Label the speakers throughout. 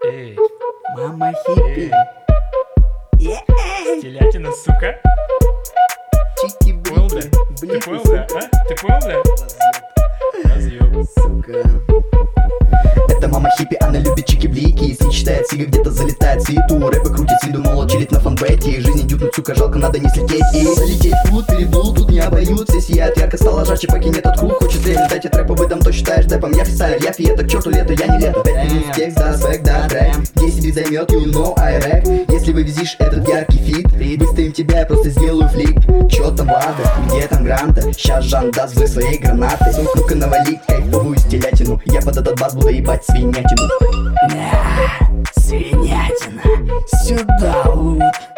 Speaker 1: Эй,
Speaker 2: Мама хиппи.
Speaker 1: телятина, сука. Понял, да? Ты понял, да? А? Ты понял, да? Разъёб.
Speaker 2: Сука. Это мама хиппи, она любит чики-блики. Если читает сига, где-то залетает в свету. Рэпы крутит с виду, мол, чилит на фанбете. Жизнь идет, ну сука, жалко, надо не слететь. И залететь в фут, переблуд, тут не обоют. Все сияют ярко, стало жарче, покинет этот круг. Хочет время, дайте трэпа, выдам, то считаешь дэпом. Я фристайлер, я фи, это к черту лето, я не лето. 5 минут текст, да, свэг, да, трек. 10 бит займет, you know, I wreck. Если вывезишь этот яркий фит, выставим тебя, я просто сделаю флик. Чё там Влада, где там Гранта? Щас Жан даст взрыв своей гранаты. Ну-ка навали кайфовую телятину. Я под этот бас буду ебать свинятину. Свинятина, сюда лут.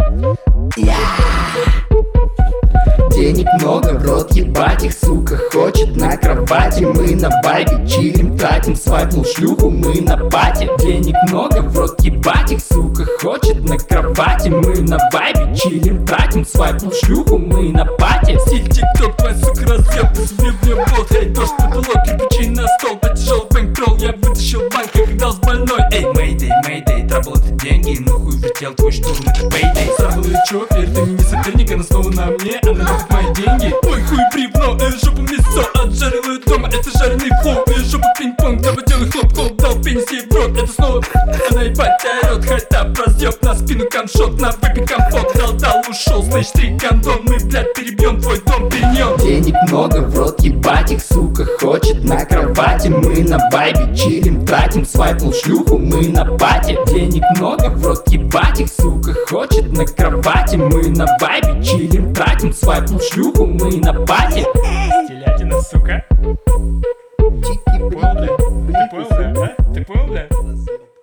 Speaker 2: Денег много, в рот ебать их, сука, хочет на кровати. Мы на вайбе чилим, тратим, свайпнул шлюху, мы на пати. Денег много, в рот ебать их, сука, хочет на кровати. Мы на вайбе чилим, тратим, свайпнул шлюху, мы на пати.
Speaker 3: Стиль тикток, твой сука разъеб, ты сбил мне болт. Эй, дождь, потолок, кирпичи на стол, по тяжелый бэнкролл. Я вытащил банк, когда с больной. Эй, мэйдэй, мэйдэй, трабл это деньги, ну хуй влетел твой штурм, это пейдэй. Сразу лечу, верь, ты не соперник, она снова на мне, она любит мои деньги. Ой, хуй бревно, жопу мясо, отжарил ее дома, это жареный флоу. Жопу пинг-понг, давай делай хлоп-хлоп, дал пенис ей в рот, это снова она ебать орет. Хайтап, разъеб на спину, камшот, на выпи комфорт. Дал, ушел, слышь, 3 кондон, мы, блядь, перебьем твой дом, перенем.
Speaker 2: Денег много, в рот ебать их, сука, хочет на кровати. Мы на вайбе чилим, тратим, свайпнул шлюху, мы на пати. Денег много, в рот ебать их, сука, хочет на кровати. Мы на вайбе чилим, тратим, свайпнул шлюху, мы на пати.
Speaker 1: Телятина, сука. Понял, да? Ты понял, да? А? Ты понял, да?